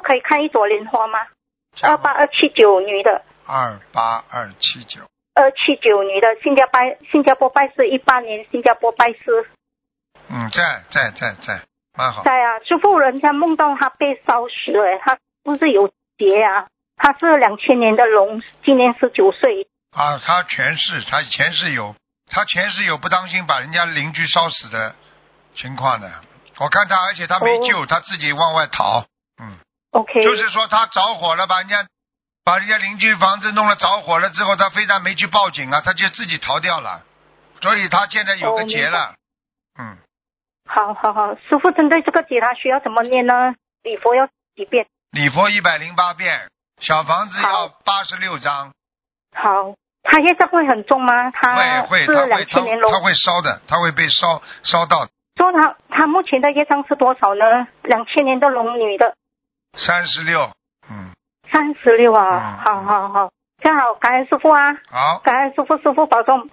可以看一朵莲花吗？28279女的。 28279。 279女的，新加坡拜师，18年新加坡拜师。 在，蛮好。 在啊，师父，人家梦到他被烧死了，他不是有劫啊？他是2000年的龙，今年19岁。 他前世有不当心把人家邻居烧死的情况的。我看他，而且他没救，他自己往外逃。 OK。 就是说他着火了，把人家邻居房子弄了着火了之后，他非但没去报警啊，他就自己逃掉了，所以他现在有个劫了。 好，师父，针对这个劫他需要怎么念呢？礼佛要几遍？ 礼佛108遍，小房子要86张。 好，他业障会很重吗？他会， 是2000年龙， 他会烧的，他会被烧到。 说他目前的业障是多少呢？2000年的龙女的。 36。 36啊。好，这样好，感恩师父啊。 好， 感恩师父保重。